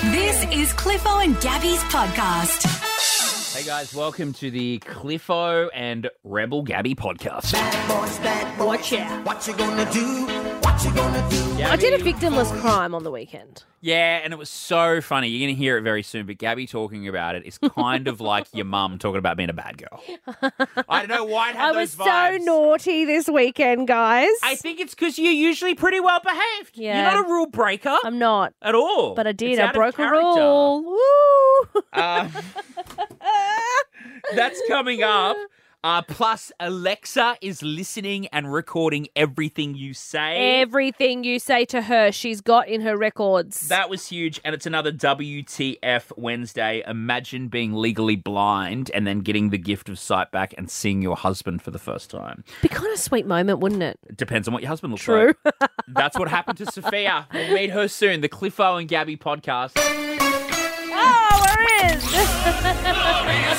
This is Cliffo and Gabby's podcast. Hey guys, welcome to the Cliffo and Rebel Gabby podcast. Bad boy, Watch out. what you gonna do? What you gonna do? I did a victimless crime on the weekend. Yeah, and it was so funny. You're going to hear it very soon, but Gabby talking about it is kind of like your mum talking about being a bad girl. I don't know why it had I was those vibes. so naughty this weekend, guys. I think it's because you're usually pretty well behaved. Yeah. You're not a rule breaker I'm not, at all. but I did. It's I out of broke a character. rule. Woo! That's coming up. Plus, Alexa is listening and recording everything you say. Everything you say to her, she's got in her records. That was huge, and it's another WTF Wednesday. Imagine being legally blind and then getting the gift of sight back and seeing your husband for the first time. Be kind of a sweet moment, wouldn't it? It depends on what your husband looks True. like. That's what happened to Sophia. We'll meet her soon. The Cliffo and Gabby podcast. Oh, where is?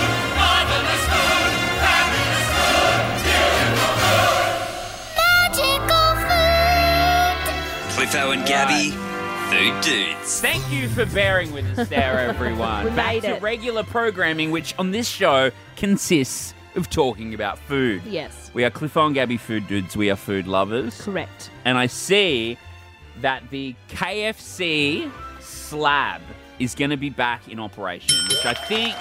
Cliffo and Gabby, Food Dudes. Thank you for bearing with us there, everyone. We Back made to it. regular programming, which on this show consists of talking about food. Yes, We are Cliffo and Gabby Food Dudes. We are food lovers. correct. And I see that the KFC slab is going to be back in operation, which I think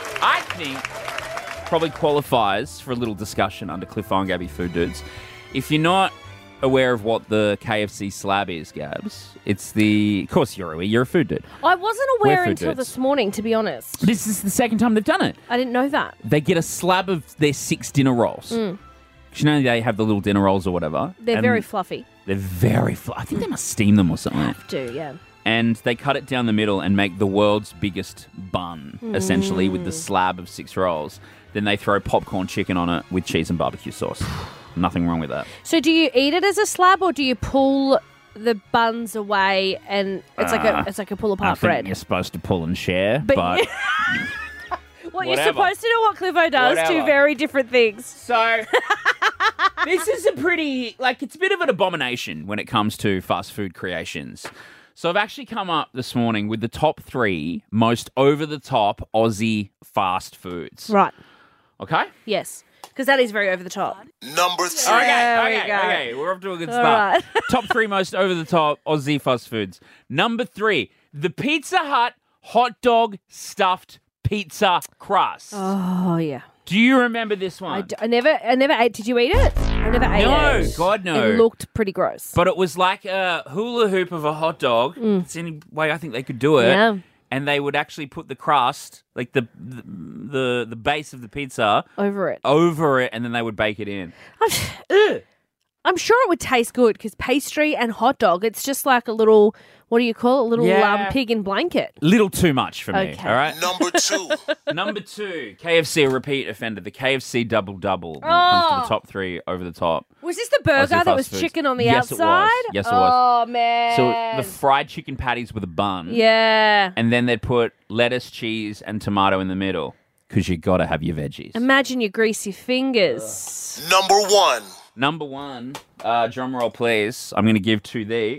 probably qualifies for a little discussion under Cliffo and Gabby Food Dudes. If you're not aware of what the KFC slab is, Gabs, it's of course you're aware, you're a food dude. I wasn't We're aware food until dudes. this morning, to be honest. This is the second time they've done it. I didn't know that. They get a slab of their 6 dinner rolls. 'Cause you know they have the little dinner rolls or whatever. They're and very fluffy. They're very fluffy. I think they must steam them or something. Do, yeah. And they cut it down the middle and make the world's biggest bun, essentially, with the slab of 6 rolls. Then they throw popcorn chicken on it with cheese and barbecue sauce. Nothing wrong with that. So do you eat it as a slab or do you pull the buns away and it's like a pull I apart think bread? you're supposed to pull and share, But- but Well, you're whatever. supposed to know what Cliffo does. Whatever. Two very different things. So, this is it's a bit of an abomination when it comes to fast food creations. So I've actually come up this morning with the top 3 most over-the-top Aussie fast foods. Right. Okay? Yes. Because that is very over the top. Number 3. There we go. Okay. We're off to a good All start. right. Top 3 most over-the-top Aussie fast foods. Number 3, the Pizza Hut hot dog stuffed pizza crust. Oh, yeah. Do you remember this one? I never ate. Did you eat it? I never ate No, it. God, no. It looked pretty gross. But it was like a hula hoop of a hot dog. It's the only way I think they could do it. Yeah. And they would actually put the crust, like the base of the pizza, Over it. over it, and then they would bake it in. I'm sure it would taste good because pastry and hot dog, it's just like a little, what do you call it? A little Yeah. pig in blanket. Little too much for me, Okay. all right? Number 2. Number 2, KFC, a repeat offender, the KFC double-double when it comes to the top 3 over the top. Was this the Aussie burger that fast was foods. chicken on the Yes, it was. outside? Yes, it was. Oh, man. So the fried chicken patties with a bun. Yeah. And then they'd put lettuce, cheese, and tomato in the middle because you got to have your veggies. Imagine your greasy fingers. Number 1. Number 1, drum roll please, I'm going to give to the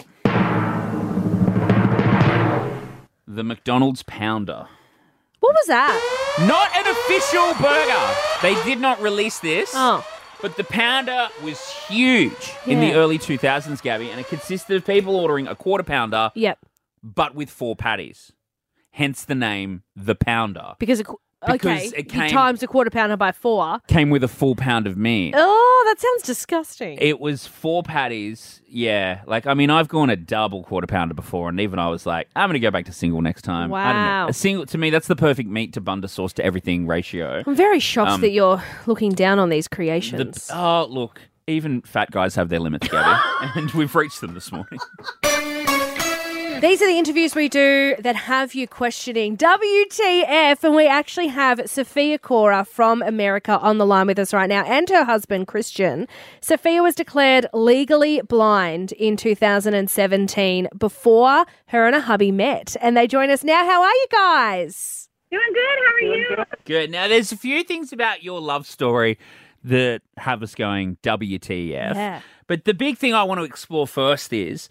McDonald's Pounder. What was that? Not an official burger. They did not release this. Oh. But the Pounder was huge in the Yeah. early 2000s, Gabby, and it consisted of people ordering a quarter pounder, Yep. but with 4 patties. Hence the name, the Pounder. Because Because it you came- times a quarter pounder by 4. Came with a full pound of meat. Oh, that sounds disgusting. It was 4 patties. Yeah. I've gone a double quarter pounder before, and even I was like, I'm going to go back to single next time. I don't know. Wow. A single, to me, that's the perfect meat to bun to sauce to everything ratio. I'm very shocked that you're looking down on these creations. Look, even fat guys have their limits, Gabby, and we've reached them this morning. These are the interviews we do that have you questioning WTF, and we actually have Sophia Cora from America on the line with us right now, and her husband, Christian. Sophia was declared legally blind in 2017 before her and her hubby met, and they join us now. How are you guys? Doing good. How are you? Good. Now, there's a few things about your love story that have us going WTF. Yeah. But the big thing I want to explore first is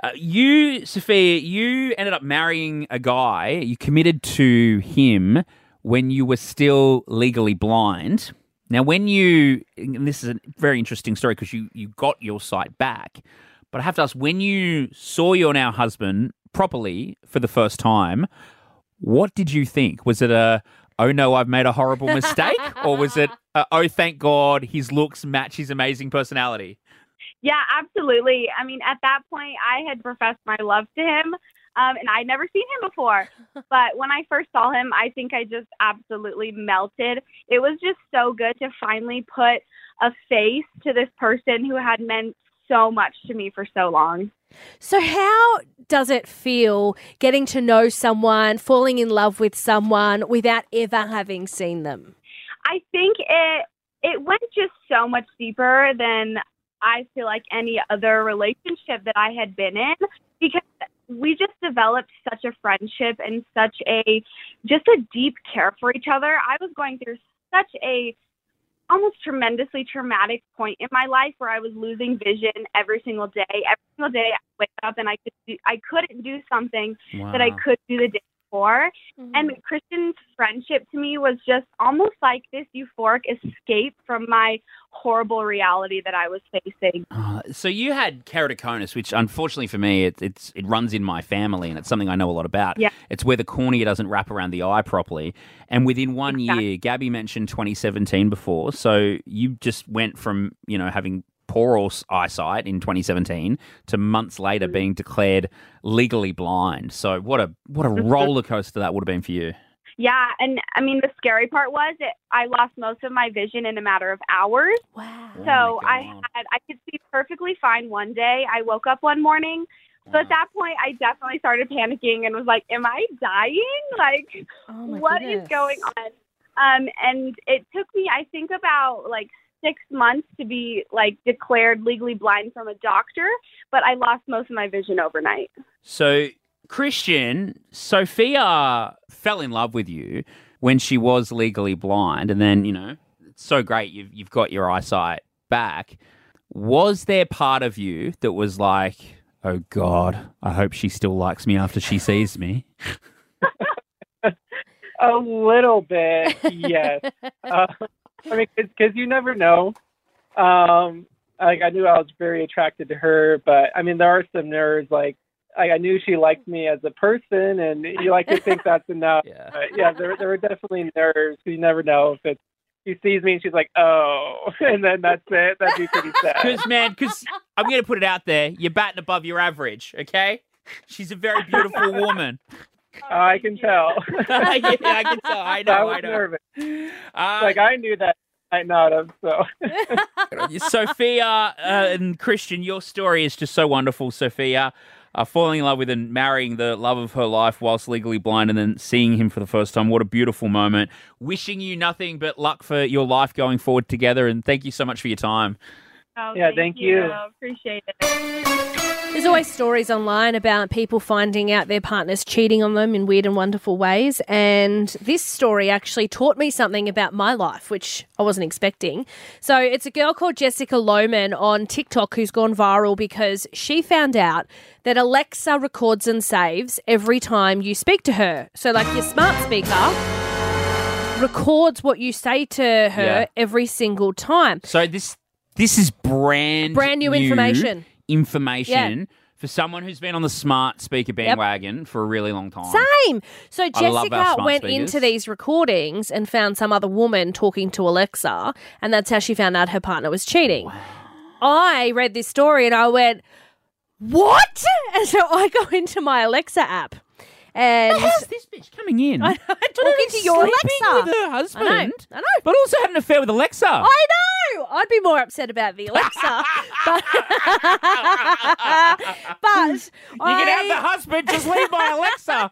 You, Sophia, you ended up marrying a guy. You committed to him when you were still legally blind. Now, and this is a very interesting story because you got your sight back. But I have to ask, when you saw your now husband properly for the first time, what did you think? Was it oh no, I've made a horrible mistake? Or was it, oh, thank God, his looks match his amazing personality? Yeah, absolutely. I mean, at that point, I had professed my love to him, and I'd never seen him before. But when I first saw him, I think I just absolutely melted. It was just so good to finally put a face to this person who had meant so much to me for so long. So how does it feel getting to know someone, falling in love with someone without ever having seen them? I think it went just so much deeper than I feel like any other relationship that I had been in, because we just developed such a friendship and such a deep care for each other. I was going through such a almost tremendously traumatic point in my life where I was losing vision every single day. Every single day I wake up and I couldn't do something that I could do the day before. Mm-hmm. And Christian's friendship to me was just almost like this euphoric escape from my horrible reality that I was facing. So you had keratoconus, which unfortunately for me, it runs in my family and it's something I know a lot about. Yeah. It's where the cornea doesn't wrap around the eye properly. And within 1 year, Gabby mentioned 2017 before. So you just went from, having poor eyesight in 2017 to months later being declared legally blind. So what a roller coaster that would have been for you. Yeah, and I mean, the scary part was I lost most of my vision in a matter of hours. Wow. So I could see perfectly fine one day. I woke up one morning. So at that point, I definitely started panicking and was like, am I dying? Like, what is going on? And it took me, I think, about 6 months to be declared legally blind from a doctor, but I lost most of my vision overnight. So, Christian, Sophia fell in love with you when she was legally blind, and then, it's so great you've got your eyesight back. Was there part of you that was like, oh God, I hope she still likes me after she sees me? A little bit, yes. I mean, because you never know. I knew I was very attracted to her, but I mean, there are some nerves. I knew she liked me as a person, and you like to think that's enough. Yeah. But yeah, there were definitely nerves. You never know if she sees me and she's like, oh, and then that's it. That'd be pretty sad. Because I'm going to put it out there, you're batting above your average, okay? She's a very beautiful woman. I can tell. Yeah, I can tell. I know. I was nervous. I knew that. I might not have. So, Sophia and Christian, your story is just so wonderful. Sophia, falling in love with and marrying the love of her life whilst legally blind, and then seeing him for the first time. What a beautiful moment. Wishing you nothing but luck for your life going forward together. And thank you so much for your time. Oh, yeah, thank you. Appreciate it. There's always stories online about people finding out their partner's cheating on them in weird and wonderful ways. And this story actually taught me something about my life, which I wasn't expecting. So it's a girl called Jessica Lohman on TikTok who's gone viral because she found out that Alexa records and saves every time you speak to her. So like your smart speaker records what you say to her every single time. So this is brand new information. For someone who's been on the smart speaker bandwagon for a really long time. Same. So Jessica went into these recordings and found some other woman talking to Alexa, and that's how she found out her partner was cheating. Wow. I read this story and I went, what? And so I go into my Alexa app. And how's this bitch coming in? I'm talking to your Alexa. With her husband. I know. But also had an affair with Alexa. I know. I'd be more upset about the Alexa. but you can have the husband, just leave my Alexa.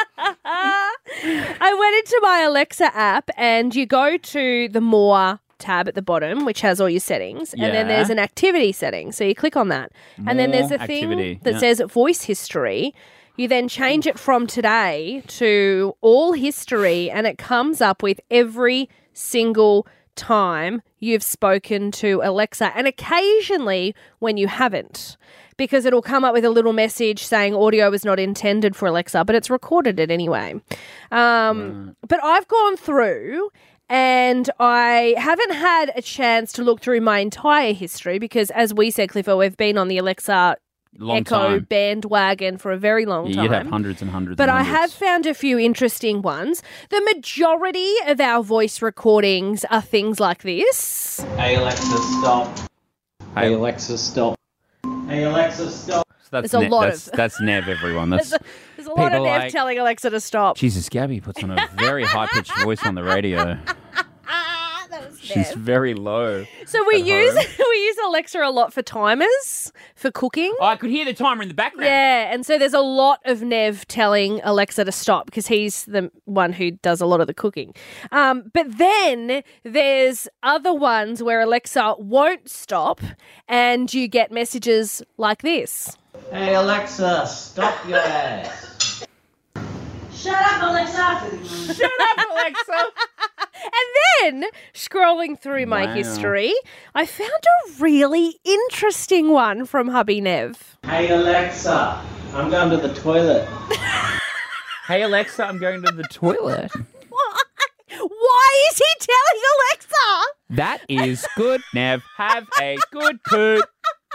I went into my Alexa app and you go to the More tab at the bottom, which has all your settings, and then there's an activity setting. So you click on that. And then there's a thing that says voice history. You then change it from today to all history, and it comes up with every single time you've spoken to Alexa, and occasionally when you haven't. because it'll come up with a little message saying audio is not intended for Alexa, but it's recorded it anyway. But I've gone through and I haven't had a chance to look through my entire history because, as we said, Mm. Clifford, we've been on the Alexa Long Echo time. bandwagon for a very long time. You'd have hundreds and hundreds But and I hundreds. have found a few interesting ones. The majority of our voice recordings are things like this. Hey Alexa, stop. Hey. Hey Alexa, stop. Hey Alexa, stop. So that's There's a lot that's, of- that's Nev, everyone. That's There's a lot of People Nev like- telling Alexa to stop. Jesus, Gabby puts on a very high-pitched voice on the radio. That was She's Nev. very low. So we at use home. we use Alexa a lot for timers, for cooking. Oh, I could hear the timer in the background. Yeah, and so there's a lot of Nev telling Alexa to stop because he's the one who does a lot of the cooking. But then there's other ones where Alexa won't stop and you get messages like this. Hey Alexa, stop your ass. Shut up, Alexa! Shut up, Alexa. And then, scrolling through my Wow. history, I found a really interesting one from Hubby Nev. Hey Alexa, I'm going to the toilet. Hey, Alexa, I'm going to the toilet. Why is he telling Alexa? That is good, Nev. Have a good poop.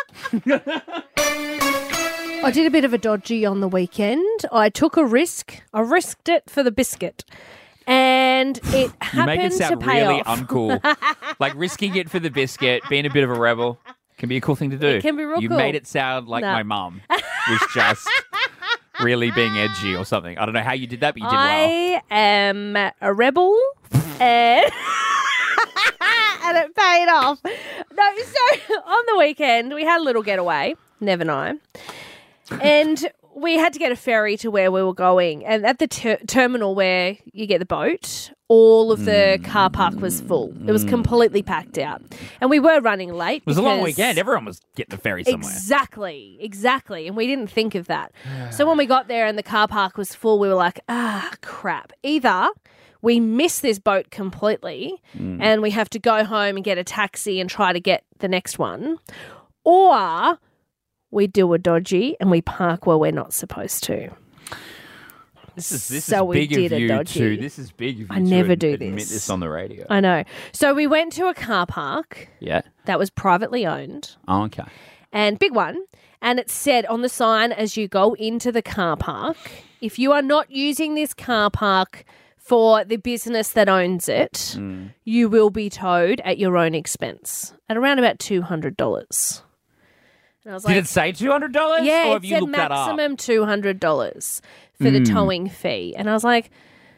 I did a bit of a dodgy on the weekend. I took a risk. I risked it for the biscuit. And it You make happened it sound to pay really off. uncool. Like risking it for the biscuit, being a bit of a rebel, can be a cool thing to do. It can be real You cool. made it sound like No. my mum was just really being edgy or something. I don't know how you did that, but you did well. I am a rebel. And and it paid off. No, so on the weekend, we had a little getaway, Nev and I. And we had to get a ferry to where we were going. And at the terminal where you get the boat, all of the car park was full. It was completely packed out. And we were running late. It was a long weekend. Everyone was getting the ferry somewhere. Exactly. And we didn't think of that. So when we got there and the car park was full, we were like, crap. Either we miss this boat completely and we have to go home and get a taxi and try to get the next one, or we do a dodgy and we park where we're not supposed to. This is So we big did of a you dodgy. too. This is big of you I never do admit this. this on the radio. I know. So we went to a car park Yeah. that was privately owned. Oh, okay. And big one. And it said on the sign as you go into the car park, if you are not using this car park for the business that owns it, you will be towed at your own expense at around about $200. And I was like, Did it say $200? yeah, or it have you said looked that up? maximum $200 for the towing fee. And I was like,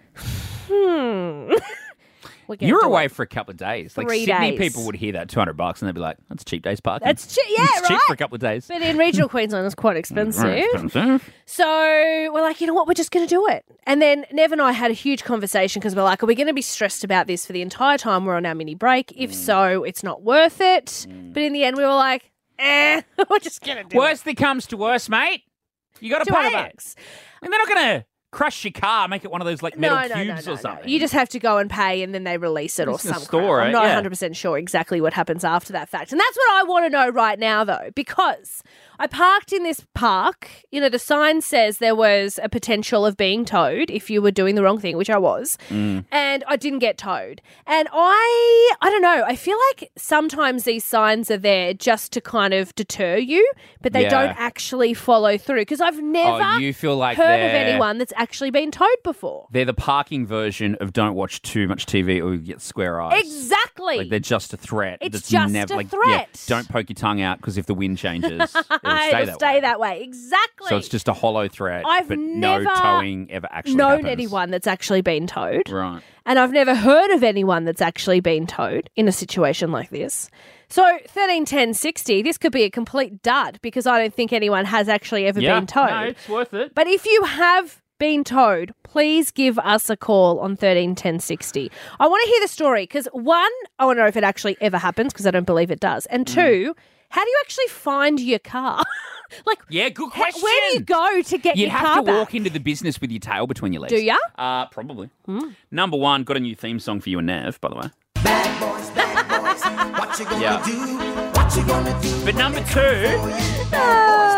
We're gonna You were do away it. for a couple of days. Like 3 Sydney days. people would hear that $200 and they'd be like, "That's a cheap day's parking." That's cheap, yeah, it's cheap right? for a couple of days. But in regional Queensland, it's quite expensive. Right, expensive. So we're like, you know what, we're just going to do it. And then Nev and I had a huge conversation because we're like, are we going to be stressed about this for the entire time we're on our mini break? If so, it's not worth it. But in the end, we were like, we're just going to do Worst that comes to worst, mate. You got to pay it. $200. And they're not going to crush your car, make it one of those like metal cubes or something. You just have to go and pay and then they release it or Just gonna some store crap. I'm it, not yeah. 100% sure exactly what happens after that fact. And that's what I want to know right now, though, because I parked in this park. You know, the sign says there was a potential of being towed if you were doing the wrong thing, which I was. And I didn't get towed. And I don't know, I feel like sometimes these signs are there just to kind of deter you, but they Yeah. don't actually follow through. Because I've never you feel like heard of they're- anyone that's actually been towed before. They're the parking version of don't watch too much TV or you get square eyes. Exactly. Like they're just a threat. It's that's just never, a like, threat. Yeah, don't poke your tongue out because if the wind changes, it'll It'll stay that way. Exactly. So it's just a hollow threat, I've but never no towing ever actually known happens. anyone that's actually been towed. Right. And I've never heard of anyone that's actually been towed in a situation like this. So 13, 10, 60, this could be a complete dud because I don't think anyone has actually ever Yeah, been towed. no, it's worth it. But if you have been towed, please give us a call on 13 10 60. I want to hear the story because one, I want to know if it actually ever happens because I don't believe it does. And two, how do you actually find your car? Like, Yeah, good question. where do you go to get You'd your have car to back? walk into the business with your tail between your legs. Do ya? Probably. Number one, got a new theme song for you and Nev, by the way. Bad boys, what you gonna Yeah. do? What you gonna do? But number two,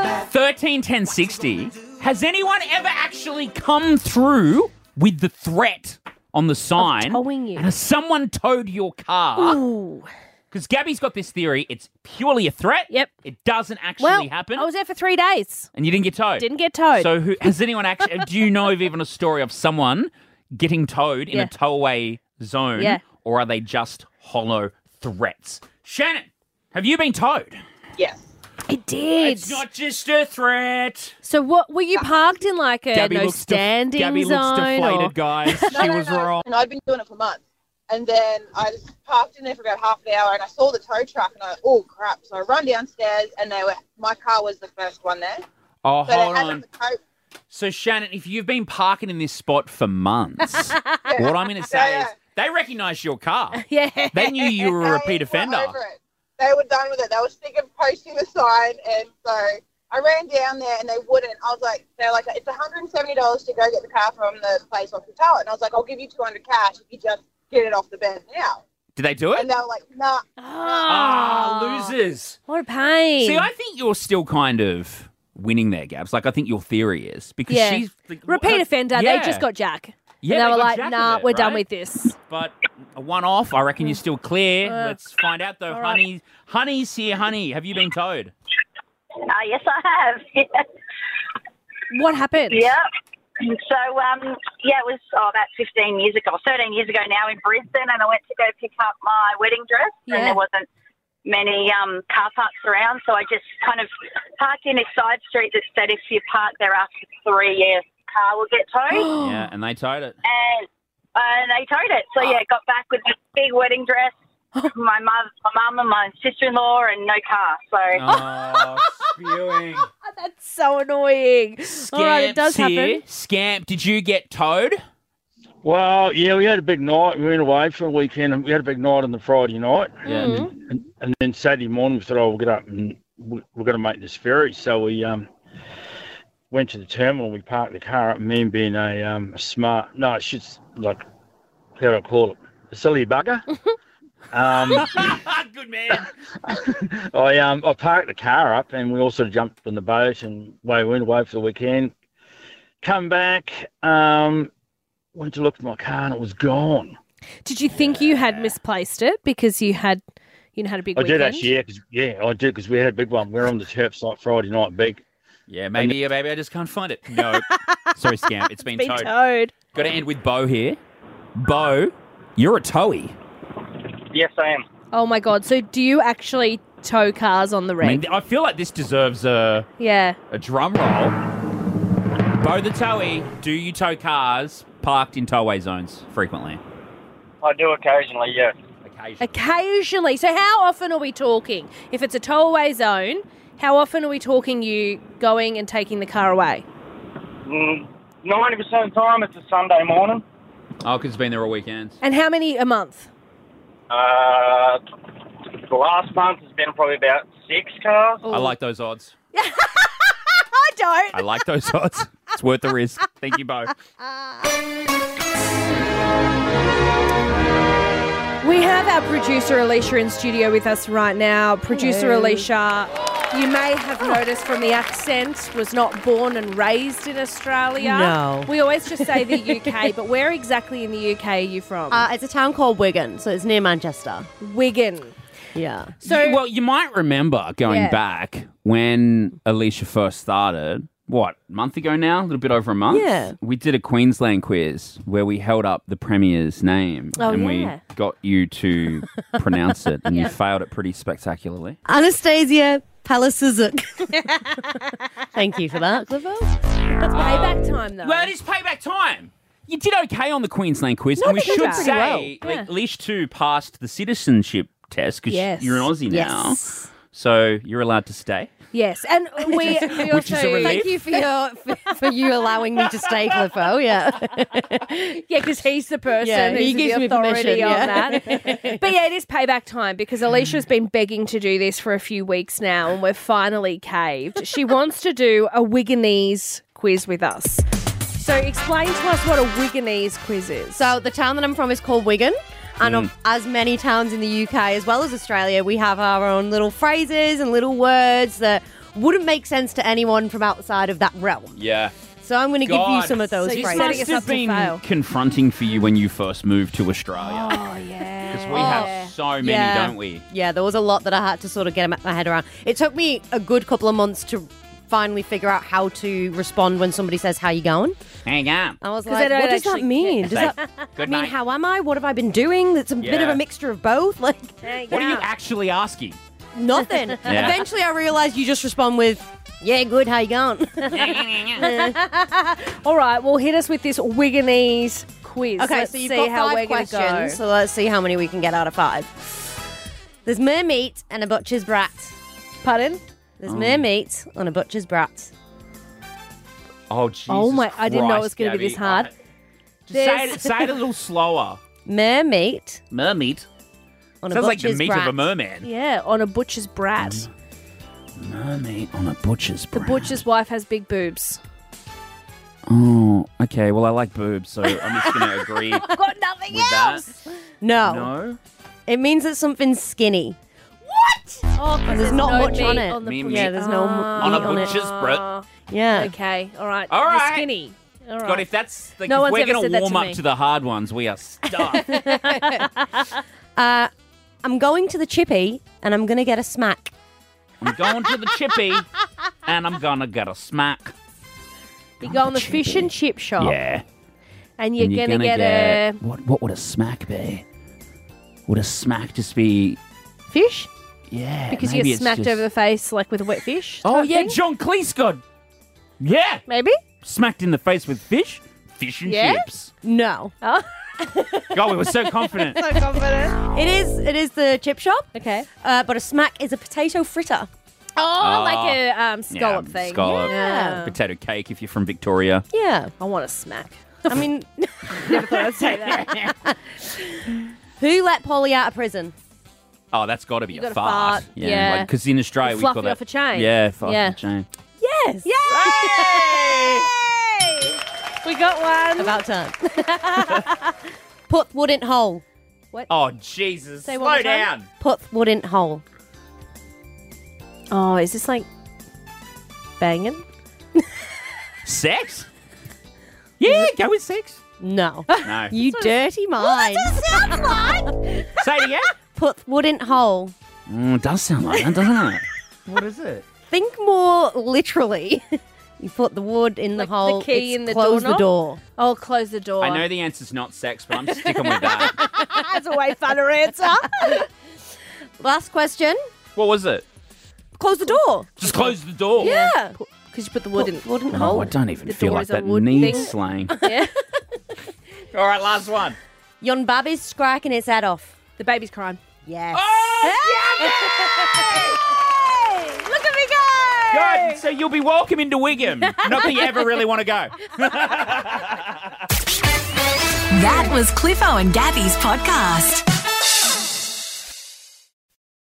131060. Has anyone ever actually come through with the threat on the sign? towing you. And has someone towed your car? Ooh. Because Gabby's got this theory. It's purely a threat. Yep. It doesn't actually Well, happen. I was there for 3 days. And you didn't get towed. Didn't get towed. So has anyone actually... do you know of even a story of someone getting towed in Yeah. a towaway zone? Yeah. Or are they just hollow threats? Shannon, have you been towed? Yes. It did. It's not just a threat. So what were you parked in, like a Gabby no looks standing Gabby zone? looks deflated, or- guys. She was wrong. And I'd been doing it for months. And then I just parked in there for about half an hour and I saw the tow truck and oh crap. So I run downstairs and my car was the first one there. Oh, So they hold had on. the tow. So, Shannon, if you've been parking in this spot for months, what I'm going to say is they recognised your car. Yeah. They knew you were a repeat They offender. were over it. They were done with it. They were sick of posting the sign. And so I ran down there and they wouldn't. I was like, they're like, it's $170 to go get the car from the place off the tower. And I was like, I'll give you $200 cash if you just get it off the bed now. Did they do it? And they were like, nah. Ah, losers. What a pain. See, I think you're still kind of winning there, Gabs. Like, I think your theory is because Yeah. she's... Like, Repeat offender. Yeah. They just got Jack. Yeah, and they they were got like, Jack nah, with it, we're done right? with this. But a one-off, I reckon you're still clear. Let's find out, though. All right. Honey, Honey's here. Honey, have you been towed? Yes, I have. What happened? Yeah. So, it was about 15 years ago, 13 years ago now in Brisbane, and I went to go pick up my wedding dress, Yeah. and there wasn't many car parks around, so I just kind of parked in a side street that said if you park there after 3 years, car will get towed. Yeah, and they towed it. And they towed it. So, got back with this big wedding dress, my mum and my sister-in-law, and no car. So, Oh, spewing. That's so annoying. All right, it does Scamp's here. happen. Scamp, did you get towed? Well, yeah, we had a big night. We went away for a weekend, and we had a big night on the Friday night. Yeah. And then Saturday morning, we thought, we'll get up and we're going to make this ferry. So we went to the terminal. We parked the car up. And me being a smart, no, it's just like, how do I call it? A silly bugger. Good man. I parked the car up, and we all sort of jumped on the boat and we went away for the weekend. Come back, went to look for my car, and it was gone. Did you think you had misplaced it because you had a big I weekend? did actually, I did because we had a big one. We were on the Terps like Friday night, big. Yeah, maybe I just can't find it. No. Sorry, Scamp. It's been towed. Got to end with Bo here. Bo, you're a towey. Yes, I am. Oh my God. So do you actually tow cars on the I reg? mean, I feel like this deserves a drum roll. Bo the towey, do you tow cars parked in towaway zones frequently? I do occasionally, yes. Occasionally. So how often are we talking? If it's a towaway zone, how often are we talking you going and taking the car away? 90% of the time, it's a Sunday morning. Oh, because it's been there all weekend. And how many a month? The last month has been probably about 6 cars. I like those odds. I don't. I like those odds. It's worth the risk. Thank you, Bo. We have our producer Alicia in studio with us right now. Producer Hello. Alicia, you may have noticed from the accent, was not born and raised in Australia. No. We always just say the UK, but where exactly in the UK are you from? It's a town called Wigan, so it's near Manchester. Wigan. Yeah. So, well, you might remember going back when Alicia first started, a month ago now? A little bit over a month? Yeah. We did a Queensland quiz where we held up the Premier's name and we got you to pronounce it, and you failed it pretty spectacularly. Anastasia Palaszczuk. Thank you for that, Clifford. It's payback time, though. Well, it is payback time. You did okay on the Queensland quiz, No, and we I think should you did say pretty well. Alicia too passed the citizenship test because Yes. you're an Aussie now. Yes. So you're allowed to stay. Yes, and we also Which is a relief. Thank you for you allowing me to stay, Cliffo. Yeah. Yeah, because he's the person Yeah, he who's gives the me authority permission, on yeah. that. But yeah, it is payback time because Alicia's been begging to do this for a few weeks now, and we're finally caved. She wants to do a Wiganese quiz with us. So explain to us what a Wiganese quiz is. So the town that I'm from is called Wigan. And as many towns in the UK, as well as Australia, we have our own little phrases and little words that wouldn't make sense to anyone from outside of that realm. Yeah. So I'm going to give you God. some of those So you're phrases. setting Must us have up to been fail. confronting for you when you first moved to Australia. Oh, yeah. Because we have so many, don't we? Yeah, there was a lot that I had to sort of get my head around. It took me a good couple of months to finally figure out how to respond when somebody says, "How you going?" Hang on. I was 'Cause like, they don't what does that actually mean? Does Say, that "Good mean night." how am I? What have I been doing? It's a bit of Yeah. a mixture of both. Like What are you actually asking? nothing. Yeah. Eventually, I realized you just respond with, "Yeah, good. How you going?" All right, well, hit us with this Wigginese quiz. Okay, Let's so you've see got how 5 we're gonna questions. go. So let's see how many we can get out of 5. There's mere meat and a butcher's brat. Pardon? There's mere meat on a butcher's brat. Oh, Jesus Oh my! I didn't know it was Christ, going to be Gabby. this hard. Just say it a little slower. Mere meat Mermeat. on a Sounds like butcher's the meat brat. of a merman. Yeah, on a butcher's brat. Mermeat on a butcher's The brat. butcher's wife has big boobs. Oh, okay. Well, I like boobs, so I'm just going to agree I've got nothing with that. No. No? It means it's something skinny. Oh, And there's not no much on meat it. on the Meat, butcher. meat. Yeah, there's no On a meat on it. butcher's brat. Yeah. Okay, all right. All You're right. skinny. All right. God, if that's like, No if one's we're ever going said to that warm to up me. to the hard ones, we are stuffed. I'm going to the chippy and I'm going to get a smack. I'm going to the chippy, and I'm going to get a smack. You go on the fish and chip shop. Yeah. And you're, And going to get a What would a smack be? Would a smack just be... fish? Yeah, Because you maybe get it's smacked just- over the face like with a wet fish. Oh, type yeah, thing? John Cleese got... Yeah. Maybe? Smacked in the face with fish. Fish and Yeah? chips. No. Oh. God, we were so confident. So confident. It is the chip shop. Okay. But a smack is a potato fritter. Oh, like a scallop Yeah, thing. Scallop. Yeah. Potato cake if you're from Victoria. Yeah. I want a smack. I mean, Never thought I'd say that. who let Polly out of prison? Oh, that's got to be You a gotta fart. fart, yeah. Because in Australia, we Fluffy call that... off a chain. Yeah, fluffy Yeah. off a chain. Yes. We got one. About time. Put wood in hole. Oh, Jesus. Say one more Slow time. down. Put wood in hole. Oh, is this like banging? Sex? Yeah, go with sex. No. No. You dirty mind. Sounds like. Say it again. Put wood in hole. It does sound like that, doesn't it? What is it? Think more literally. You put the wood in the Like hole. the key it's in the close doorknob? the door. Oh, close the door. I know the answer's not sex, but I'm sticking with that. That's a way funner answer. Last question. What was it? Close the door. Just close the door. Yeah. Because you put the wood in. Wood in Oh, hole. I don't even The feel door like is a that wood needs thing. slang. Yeah. All right, last one. Yon baby's striking its head off. The baby's crying. Yes. Look at me go! Good. So you'll be welcome into Wigham. Not that you ever really want to go. That was Cliffo and Gabby's podcast.